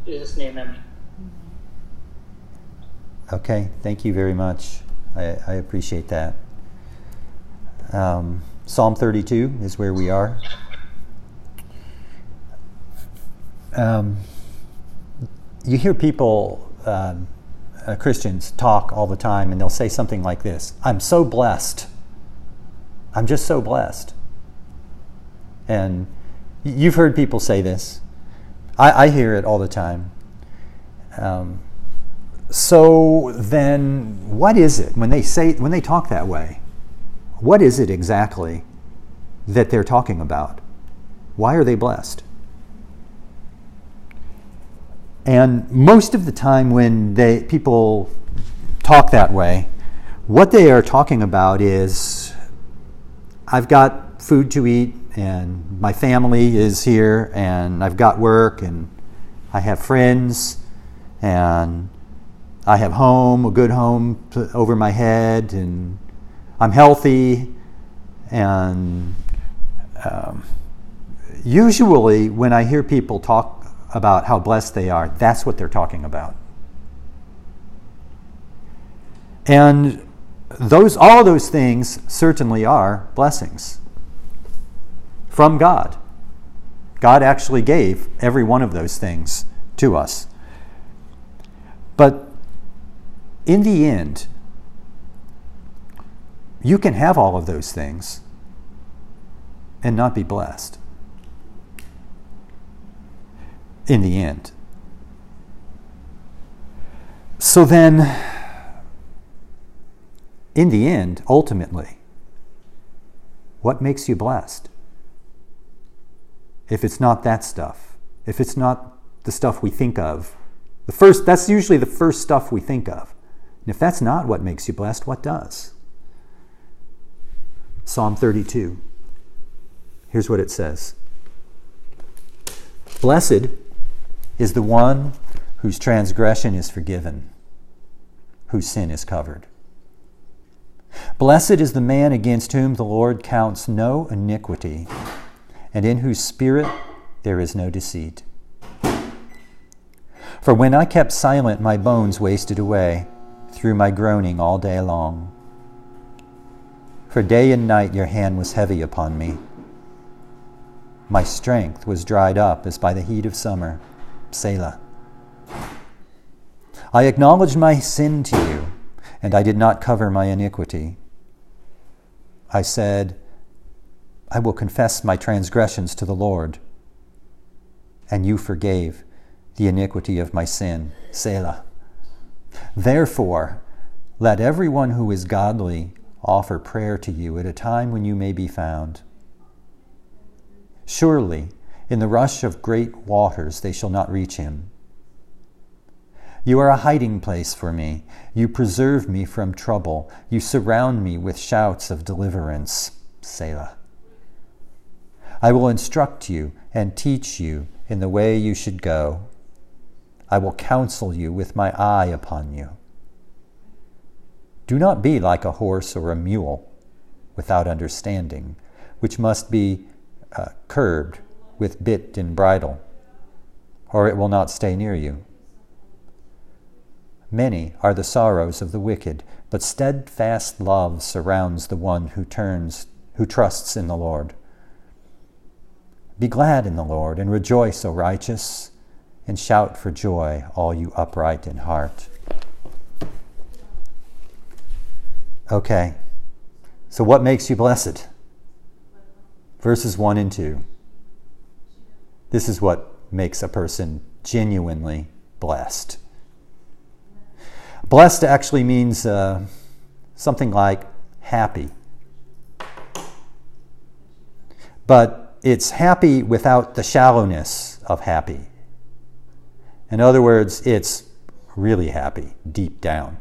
In Jesus' name, amen. Okay, thank you very much. I appreciate that. Psalm 32 is where we are. You hear people, Christians, talk all the time, and they'll say something like this: I'm so blessed. I'm just so blessed. And you've heard people say this. I hear it all the time. So then, what is it when they talk that way? What is it exactly that they're talking about? Why are they blessed? And most of the time when people talk that way, what they are talking about is, I've got food to eat, and my family is here, and I've got work, and I have friends, and I have a good home over my head, and I'm healthy. And usually when I hear people talk about how blessed they are, that's what they're talking about. And all those things certainly are blessings from God. God actually gave every one of those things to us. But in the end, you can have all of those things and not be blessed. In the end. So then, in the end, ultimately, what makes you blessed? If it's not that stuff, if it's not the stuff we think of, that's usually the first stuff we think of. And if that's not what makes you blessed, what does? Psalm 32. Here's what it says. Blessed is the one whose transgression is forgiven, whose sin is covered. Blessed is the man against whom the Lord counts no iniquity, and in whose spirit there is no deceit. For when I kept silent, my bones wasted away through my groaning all day long. For day and night your hand was heavy upon me. My strength was dried up as by the heat of summer. Selah. I acknowledged my sin to you, and I did not cover my iniquity. I said, I will confess my transgressions to the Lord, and you forgave the iniquity of my sin. Selah. Therefore, let everyone who is godly offer prayer to you at a time when you may be found. Surely, in the rush of great waters they shall not reach him. You are a hiding place for me. You preserve me from trouble. You surround me with shouts of deliverance. Selah. I will instruct you and teach you in the way you should go. I will counsel you with my eye upon you. Do not be like a horse or a mule without understanding, which must be curbed with bit and bridle, or it will not stay near you. Many are the sorrows of the wicked, but steadfast love surrounds the one who trusts in the Lord. Be glad in the Lord and rejoice, O righteous, and shout for joy, all you upright in heart. Okay, so what makes you blessed? Verses 1 and 2. This is what makes a person genuinely blessed. Blessed actually means something like happy. But it's happy without the shallowness of happy. In other words, it's really happy deep down.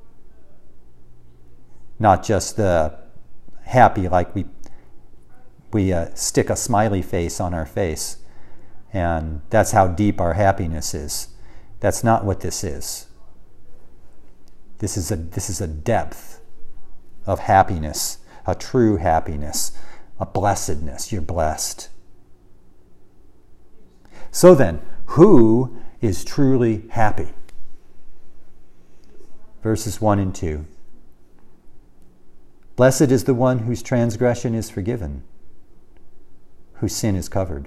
Not just the happy like we stick a smiley face on our face, and that's how deep our happiness is. That's not what this is. This is a depth of happiness, a true happiness, a blessedness. You're blessed. So then, who is truly happy. Verses 1 and 2. Blessed is the one whose transgression is forgiven, whose sin is covered.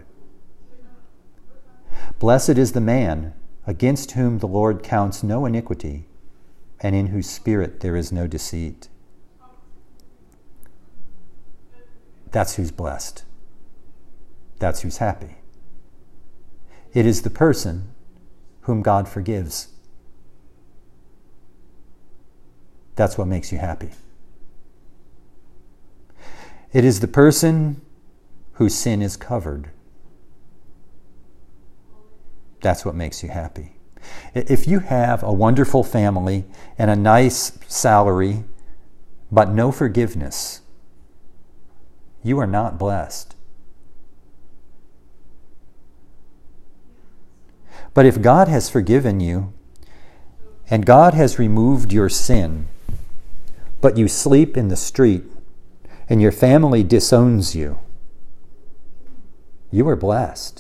Blessed is the man against whom the Lord counts no iniquity, and in whose spirit there is no deceit. That's who's blessed. That's who's happy. It is the person whom God forgives. That's what makes you happy. It is the person whose sin is covered. That's what makes you happy. If you have a wonderful family and a nice salary, but no forgiveness, you are not blessed. But if God has forgiven you, and God has removed your sin, but you sleep in the street, and your family disowns you, you are blessed.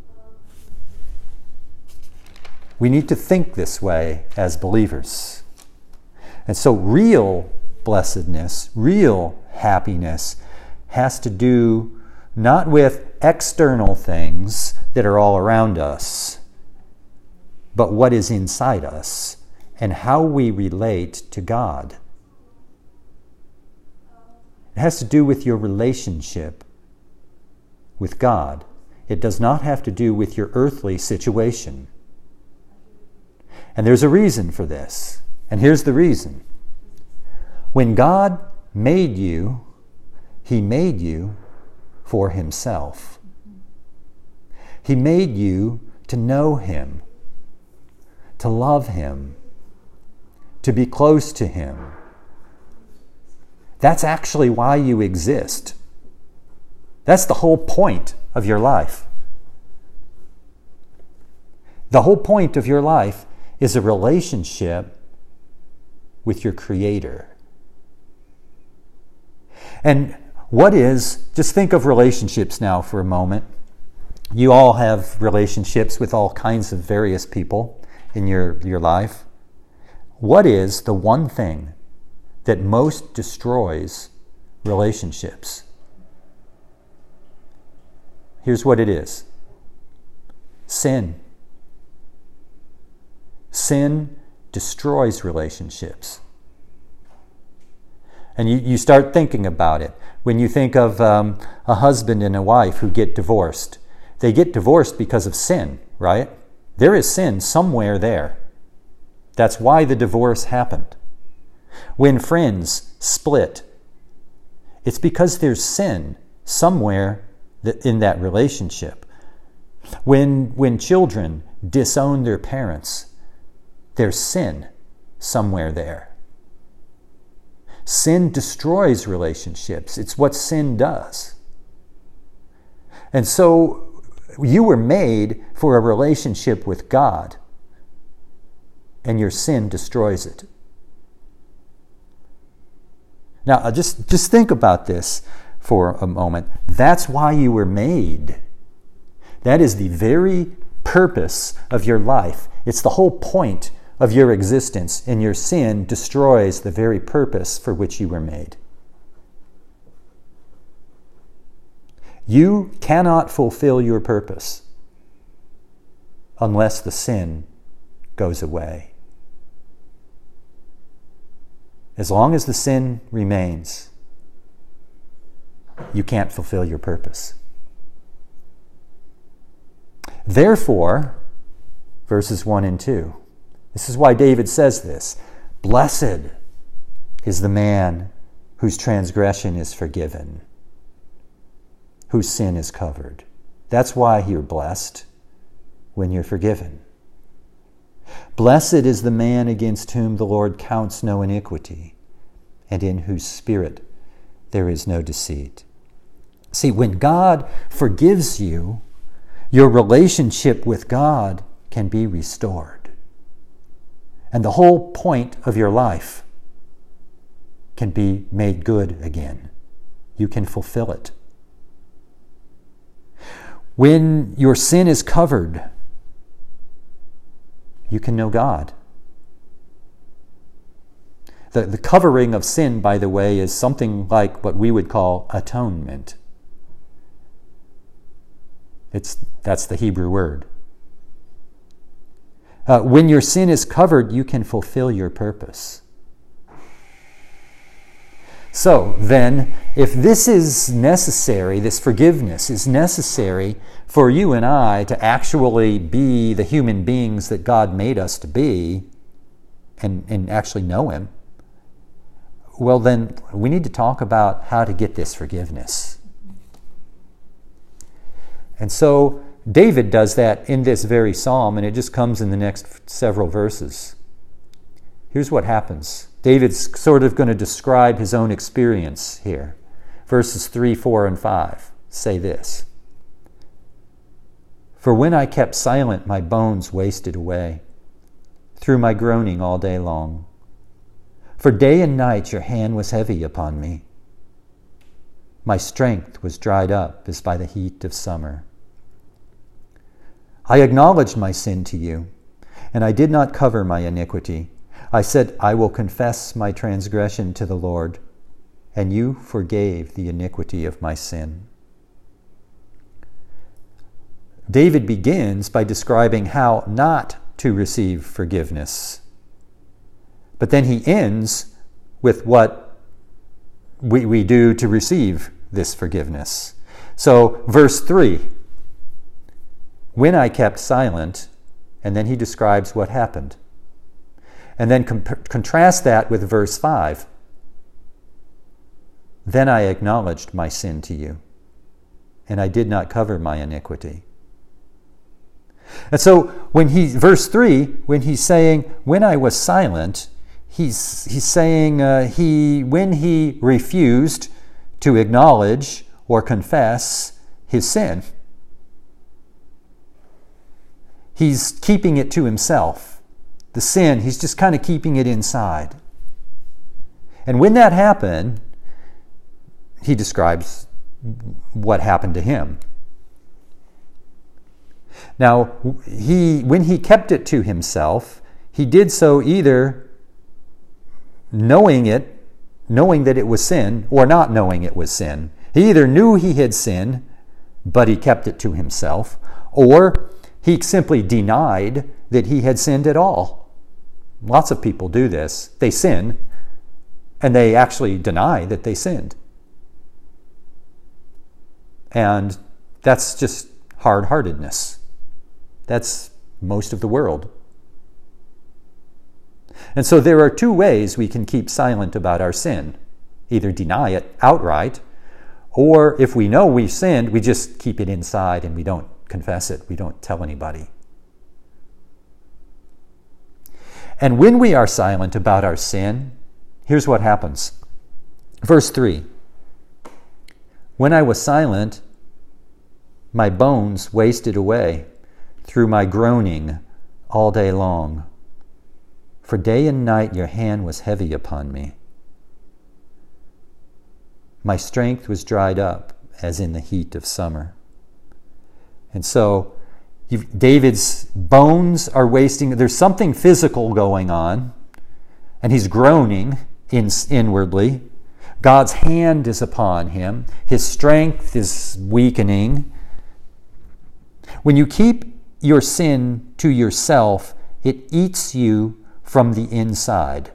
We need to think this way as believers. And so real blessedness, real happiness has to do not with external things that are all around us, but what is inside us and how we relate to God. It has to do with your relationship with God. It does not have to do with your earthly situation. And there's a reason for this. And here's the reason. When God made you, He made you for Himself. He made you to know Him, to love Him, to be close to Him. That's actually why you exist. That's the whole point of your life. The whole point of your life is a relationship with your Creator. And just think of relationships now for a moment. You all have relationships with all kinds of various people in your life. What is the one thing that most destroys relationships? Here's what it is. Sin. Sin destroys relationships. And you start thinking about it. When you think of a husband and a wife who get divorced, they get divorced because of sin, right? There is sin somewhere there. That's why the divorce happened. When friends split, it's because there's sin somewhere in that relationship. When children disown their parents, there's sin somewhere there. Sin destroys relationships. It's what sin does. And so you were made for a relationship with God, and your sin destroys it. Now, just think about this for a moment. That's why you were made. That is the very purpose of your life. It's the whole point of your existence, and your sin destroys the very purpose for which you were made. You cannot fulfill your purpose unless the sin goes away. As long as the sin remains, you can't fulfill your purpose. Therefore, verses 1 and 2, this is why David says this. Blessed is the man whose transgression is forgiven, whose sin is covered. That's why you're blessed when you're forgiven. Blessed is the man against whom the Lord counts no iniquity, and in whose spirit there is no deceit. See, when God forgives you, your relationship with God can be restored. And the whole point of your life can be made good again. You can fulfill it. When your sin is covered, you can know God. The covering of sin, by the way, is something like what we would call atonement. That's the Hebrew word. When your sin is covered, you can fulfill your purpose. So then, if this is necessary, this forgiveness is necessary for you and I to actually be the human beings that God made us to be and actually know Him, well then we need to talk about how to get this forgiveness. And so David does that in this very psalm, and it just comes in the next several verses. Here's what happens. David's sort of going to describe his own experience here. Verses 3, 4, and 5 say this. For when I kept silent, my bones wasted away through my groaning all day long. For day and night your hand was heavy upon me. My strength was dried up as by the heat of summer. I acknowledged my sin to you, and I did not cover my iniquity. I said, I will confess my transgression to the Lord, and you forgave the iniquity of my sin. David begins by describing how not to receive forgiveness. But then he ends with what we do to receive this forgiveness. So, verse 3, when I kept silent, and then he describes what happened. And then contrast that with verse 5. Then I acknowledged my sin to you, and I did not cover my iniquity. And so verse 3, when he's saying, when I was silent, he's saying when he refused to acknowledge or confess his sin, he's keeping it to himself. The sin, he's just kind of keeping it inside. And when that happened, he describes what happened to him. Now, when he kept it to himself, he did so either knowing that it was sin, or not knowing it was sin. He either knew he had sinned, but he kept it to himself, or he simply denied that he had sinned at all. Lots of people do this. They sin, and they actually deny that they sinned. And that's just hard-heartedness. That's most of the world. And so there are two ways we can keep silent about our sin. Either deny it outright, or if we know we've sinned, we just keep it inside and we don't confess it. We don't tell anybody. And when we are silent about our sin, here's what happens. Verse 3. When I was silent, my bones wasted away through my groaning all day long. For day and night your hand was heavy upon me. My strength was dried up as in the heat of summer. And so David's bones are wasting. There's something physical going on, and he's groaning inwardly. God's hand is upon him. His strength is weakening. When you keep your sin to yourself, it eats you from the inside.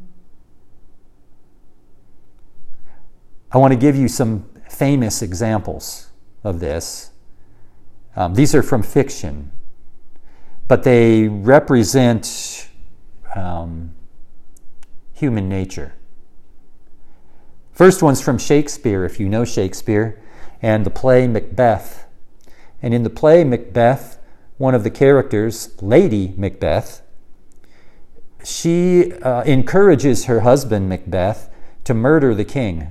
I want to give you some famous examples of this. These are from fiction, but they represent human nature. First one's from Shakespeare, if you know Shakespeare, and the play Macbeth. And in the play Macbeth, one of the characters, Lady Macbeth, she encourages her husband Macbeth to murder the king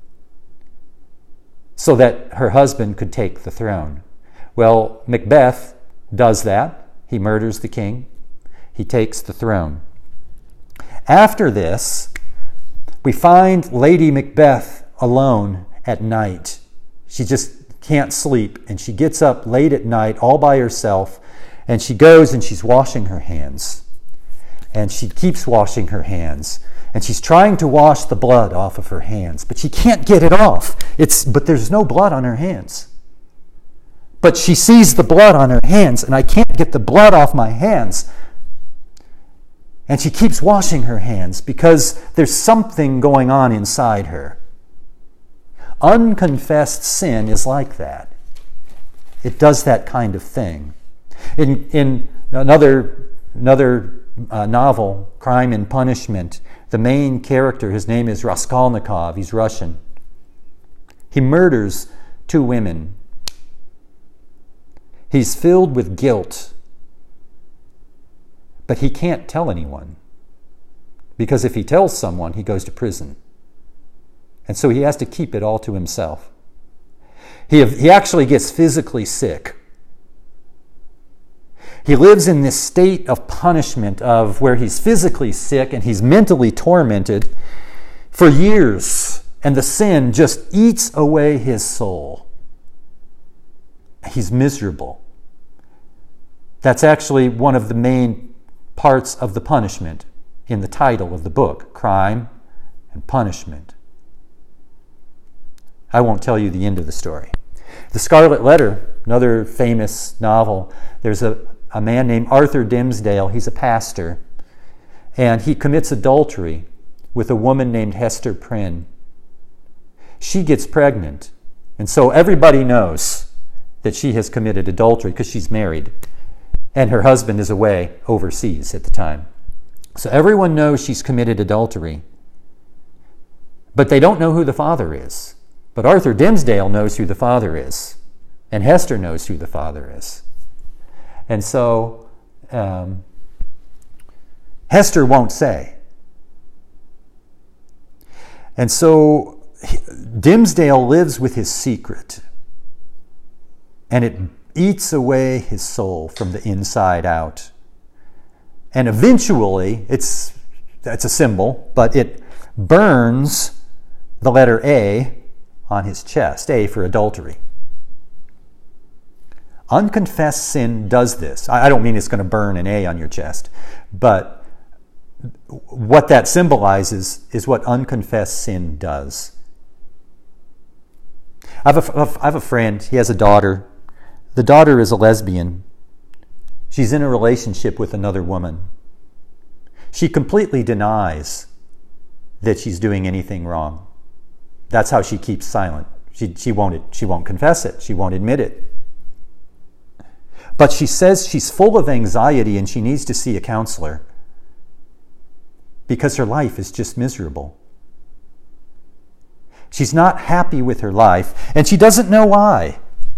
so that her husband could take the throne. Well, Macbeth does that. He murders the king. He takes the throne. After this, we find Lady Macbeth alone at night. She just can't sleep, and she gets up late at night all by herself, And she goes and she's washing her hands. And she keeps washing her hands. And she's trying to wash the blood off of her hands, but she can't get it off. But there's no blood on her hands. But she sees the blood on her hands, and I can't get the blood off my hands. And she keeps washing her hands because there's something going on inside her. Unconfessed sin is like that. It does that kind of thing. In another novel, Crime and Punishment, the main character, his name is Raskolnikov, he's Russian. He murders 2 women. He's filled with guilt, but he can't tell anyone, because if he tells someone, he goes to prison. And so he has to keep it all to himself. He actually gets physically sick. He lives in this state of punishment of where he's physically sick and he's mentally tormented for years, and the sin just eats away his soul. He's miserable. That's actually one of the main parts of the punishment in the title of the book, Crime and Punishment. I won't tell you the end of the story. The Scarlet Letter, another famous novel, there's a man named Arthur Dimmesdale. He's a pastor, and he commits adultery with a woman named Hester Prynne. She gets pregnant, and so everybody knows that she has committed adultery because she's married, and her husband is away overseas at the time. So everyone knows she's committed adultery, but they don't know who the father is. But Arthur Dimmesdale knows who the father is, and Hester knows who the father is. And so Hester won't say. And so Dimmesdale lives with his secret, and it eats away his soul from the inside out. And eventually, that's a symbol, but it burns the letter A on his chest, A for adultery. Unconfessed sin does this. I don't mean it's going to burn an A on your chest, but what that symbolizes is what unconfessed sin does. I have a friend, he has a daughter. The daughter is a lesbian. She's in a relationship with another woman. She completely denies that she's doing anything wrong. That's how she keeps silent. She won't confess it. She won't admit it. But she says she's full of anxiety and she needs to see a counselor because her life is just miserable. She's not happy with her life, and she doesn't know why.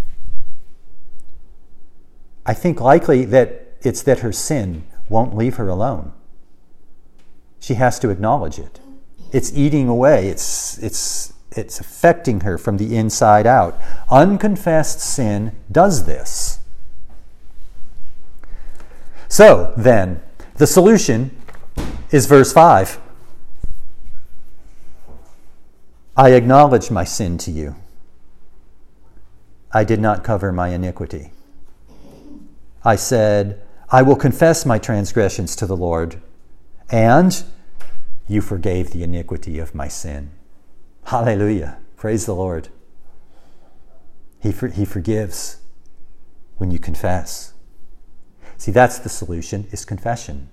I think likely that it's that her sin won't leave her alone. She has to acknowledge it. It's eating away. It's affecting her from the inside out. Unconfessed sin does this. So then, the solution is verse 5. I acknowledge my sin to you. I did not cover my iniquity. I said, I will confess my transgressions to the Lord, and you forgave the iniquity of my sin. Hallelujah. Praise the Lord. He forgives when you confess. See, that's the solution, is confession.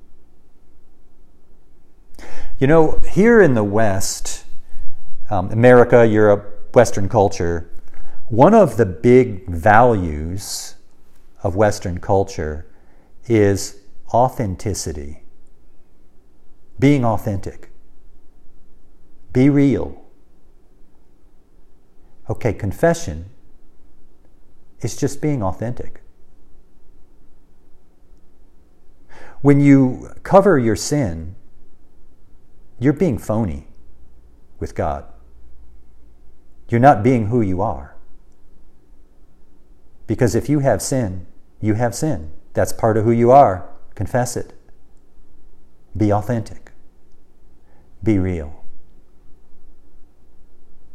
You know, here in the West, America, Europe, Western culture, one of the big values of Western culture is authenticity. Being authentic. Be real. Okay, confession is just being authentic. When you cover your sin, you're being phony with God. You're not being who you are. Because if you have sin, you have sin. That's part of who you are. Confess it. Be authentic. Be real.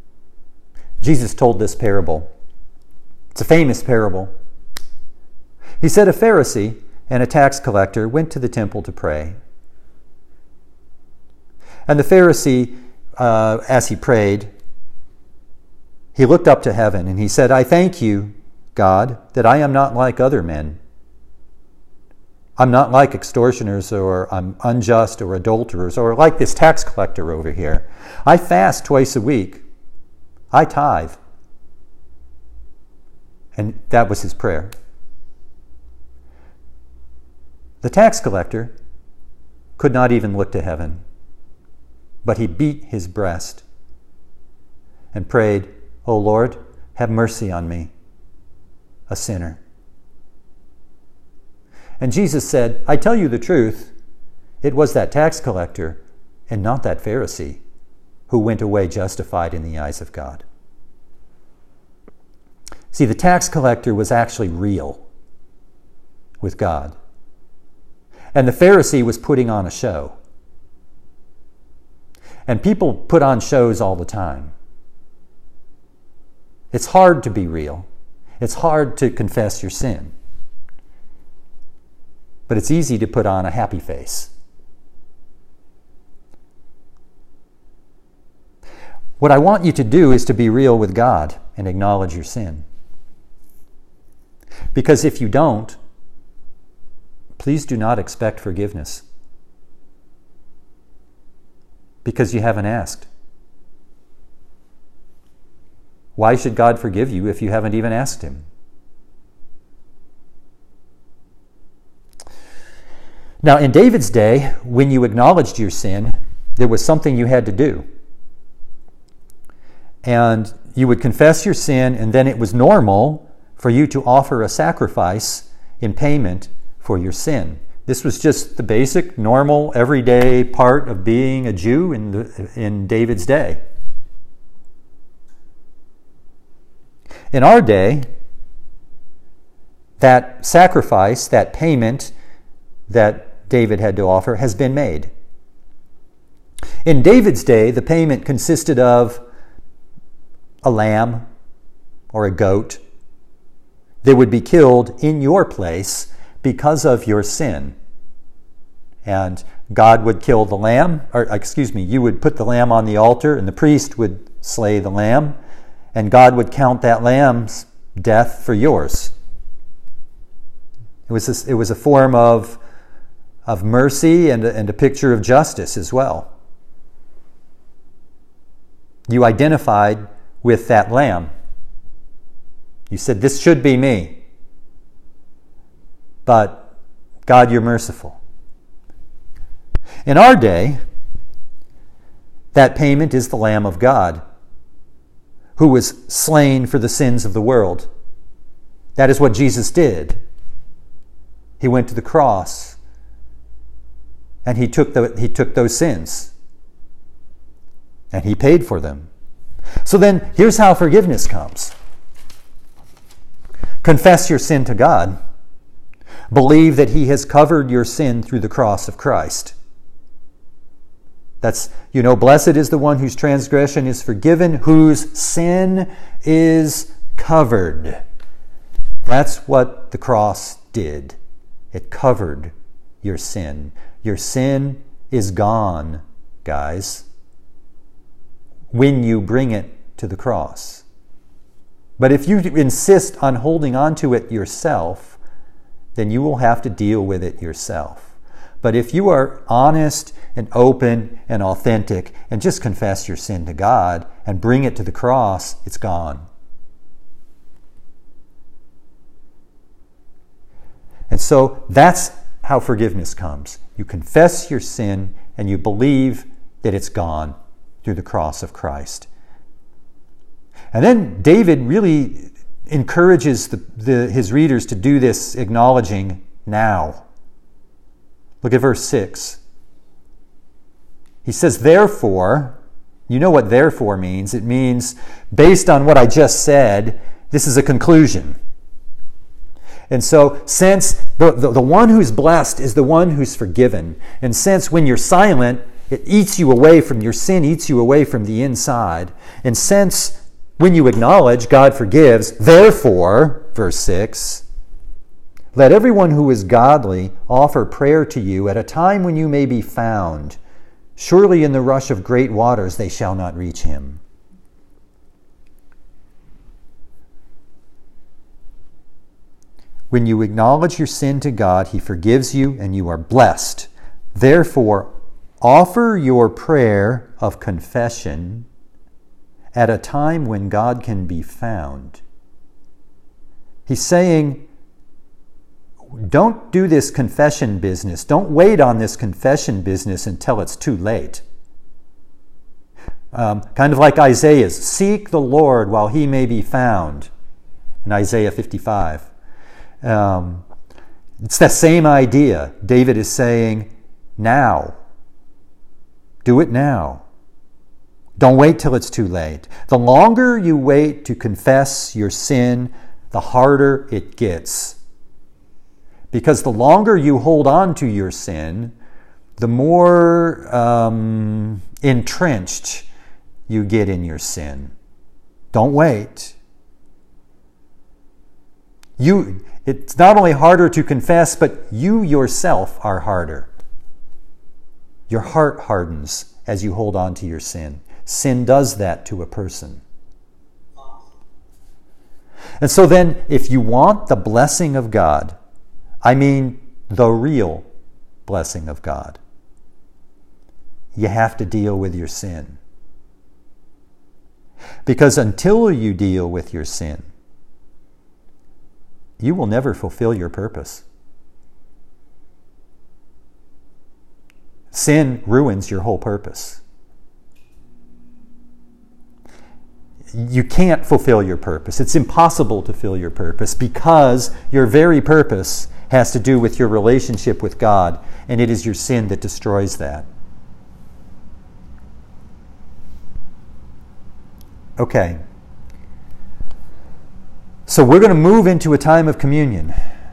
Jesus told this parable. It's a famous parable. He said a Pharisee and a tax collector went to the temple to pray. And the Pharisee, as he prayed, he looked up to heaven and he said, I thank you, God, that I am not like other men. I'm not like extortioners, or I'm unjust, or adulterers, or like this tax collector over here. I fast twice a week. I tithe. And that was his prayer. The tax collector could not even look to heaven, but he beat his breast and prayed, O Lord, have mercy on me, a sinner. And Jesus said, I tell you the truth, it was that tax collector and not that Pharisee who went away justified in the eyes of God. See, the tax collector was actually real with God. And the Pharisee was putting on a show. And people put on shows all the time. It's hard to be real. It's hard to confess your sin. But it's easy to put on a happy face. What I want you to do is to be real with God and acknowledge your sin. Because if you don't, please do not expect forgiveness. Because you haven't asked. Why should God forgive you if you haven't even asked Him? Now, in David's day, when you acknowledged your sin, there was something you had to do. And you would confess your sin, and then it was normal for you to offer a sacrifice in payment for your sin. This was just the basic, normal, everyday part of being a Jew in David's day. In our day, that sacrifice, that payment that David had to offer has been made. In David's day, the payment consisted of a lamb or a goat that would be killed in your place because of your sin. And God would kill the lamb, you would put the lamb on the altar and the priest would slay the lamb, and God would count that lamb's death for yours. It was a form of mercy and a picture of justice as well. You identified with that lamb. You said, this should be me. But God, you're merciful. In our day, that payment is the Lamb of God, who was slain for the sins of the world. That is what Jesus did. He went to the cross, and he took those sins, and he paid for them. So then, here's how forgiveness comes. Confess your sin to God. Believe that He has covered your sin through the cross of Christ. That's, blessed is the one whose transgression is forgiven, whose sin is covered. That's what the cross did. It covered your sin. Your sin is gone, guys, when you bring it to the cross. But if you insist on holding on to it yourself, then you will have to deal with it yourself. But if you are honest and open and authentic and just confess your sin to God and bring it to the cross, it's gone. And so that's how forgiveness comes. You confess your sin and you believe that it's gone through the cross of Christ. And then David really encourages his readers to do this acknowledging now. Look at verse 6. He says, therefore, you know what therefore means. It means, based on what I just said, this is a conclusion. And so, since the one who's blessed is the one who's forgiven, and since when you're silent, it eats you away from your sin, eats you away from the inside, and since when you acknowledge, God forgives, therefore, verse 6, Let everyone who is godly offer prayer to you at a time when you may be found. Surely in the rush of great waters they shall not reach him. When you acknowledge your sin to God, he forgives you and you are blessed. Therefore, offer your prayer of confession at a time when God can be found. He's saying, don't do this confession business. Don't wait on this confession business until it's too late. Kind of like Isaiah's, seek the Lord while he may be found in Isaiah 55. It's that same idea. David is saying, now. Do it now. Don't wait till it's too late. The longer you wait to confess your sin, the harder it gets. Because the longer you hold on to your sin, the more entrenched you get in your sin. Don't wait. It's not only harder to confess, but you yourself are harder. Your heart hardens as you hold on to your sin. Sin does that to a person. And so then, if you want the blessing of God, I mean the real blessing of God, you have to deal with your sin. Because until you deal with your sin, you will never fulfill your purpose. Sin ruins your whole purpose. You can't fulfill your purpose. It's impossible to fulfill your purpose because your very purpose has to do with your relationship with God, and it is your sin that destroys that. Okay. So we're going to move into a time of communion.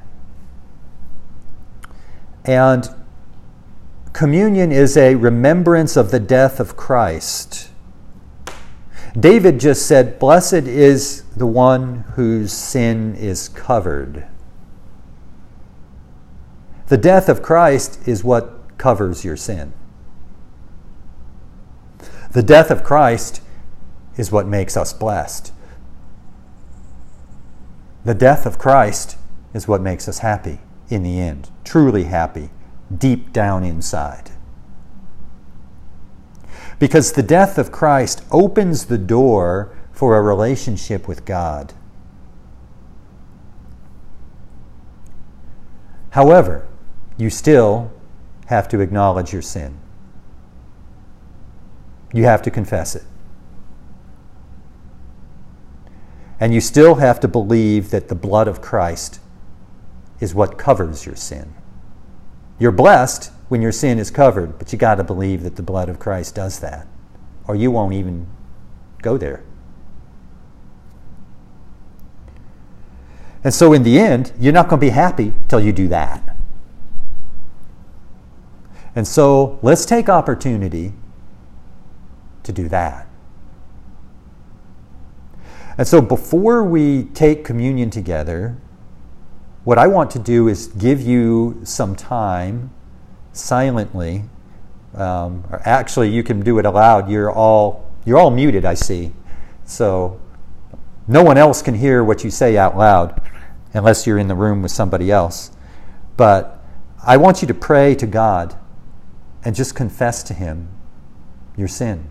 And communion is a remembrance of the death of Christ. David just said, "Blessed is the one whose sin is covered." The death of Christ is what covers your sin. The death of Christ is what makes us blessed. The death of Christ is what makes us happy in the end, truly happy, deep down inside. Because the death of Christ opens the door for a relationship with God. However, you still have to acknowledge your sin. You have to confess it. And you still have to believe that the blood of Christ is what covers your sin. You're blessed when your sin is covered, but you got to believe that the blood of Christ does that, or you won't even go there. And so in the end, you're not going to be happy till you do that. And so let's take opportunity to do that. And so before we take communion together, what I want to do is give you some time silently. Or actually, you can do it aloud. You're all muted, I see. So no one else can hear what you say out loud unless you're in the room with somebody else. But I want you to pray to God and just confess to Him your sin.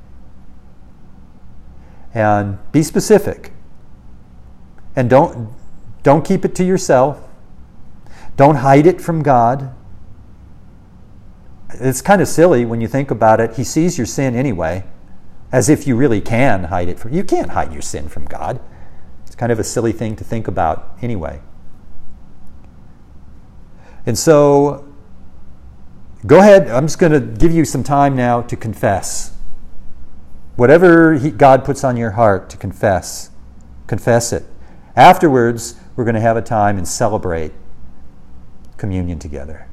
And be specific. And don't keep it to yourself. Don't hide it from God. It's kind of silly when you think about it. He sees your sin anyway, as if you really can hide it from. You can't hide your sin from God. It's kind of a silly thing to think about anyway. And so, go ahead. I'm just going to give you some time now to confess. Whatever God puts on your heart to confess it. Afterwards, we're going to have a time and celebrate communion together.